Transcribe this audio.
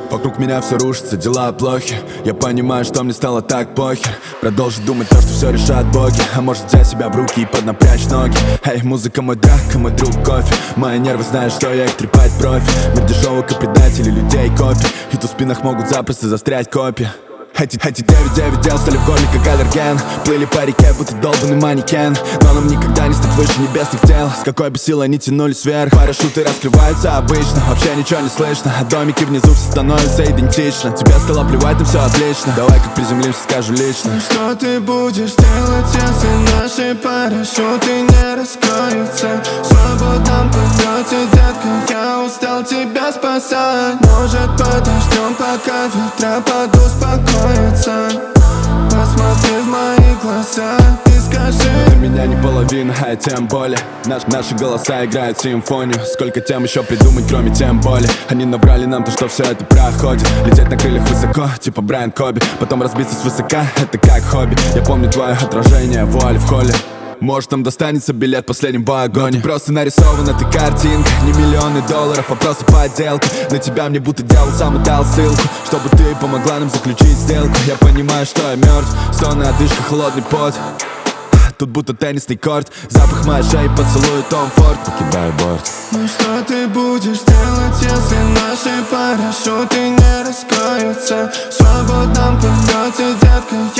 Вокруг меня все рушится, дела плохи. Я понимаю, что мне стало так похер. Продолжить думать то, что все решат боги. А может взять себя в руки и поднапрячь ноги. Эй, музыка мой драка, мой друг кофе. Мои нервы знают, что я их трепать профи. Мир дешевок и предателей, людей копий. И тут в спинах могут запросто застрять копья. Эти 9-9 дел стали в горле как аллерген. Плыли по реке, будто долбанный манекен. Но нам никогда не стать выше небесных тел. С какой бы силой они тянулись вверх. Парашюты раскрываются обычно, вообще ничего не слышно. А домики внизу все становятся идентично. Тебе стало плевать, но все отлично. Давай как приземлимся, скажу лично. Что ты будешь делать, если наши парашюты не раскроются? В свободном полете, детка, я устал тебя спасать. Может подождем, пока ветра подуспокоятся? Посмотри в мои глаза и скажи: ты меня не половина, а тем более наши голоса играют симфонию. Сколько тем еще придумать, кроме тем более. Они набрали нам то, что все это проходит. Лететь на крыльях высоко, типа Брайан Коби. Потом разбиться свысока, это как хобби. Я помню твое отражение, вуаль в холле. Может, нам достанется билет в последнем вагоне. Просто нарисована ты картинка. Не миллионы долларов, а просто подделка. На тебя мне будто дьявол сам и дал ссылку, чтобы ты помогла нам заключить сделку. Я понимаю, что я мертв. Стоны, одышка, холодный пот. Тут будто теннисный корт. Запах моей шеи, поцелуй Том Форд. Покидаю борт. Ну что ты будешь делать, если наши парашюты не раскроются? В свободном полете, детка,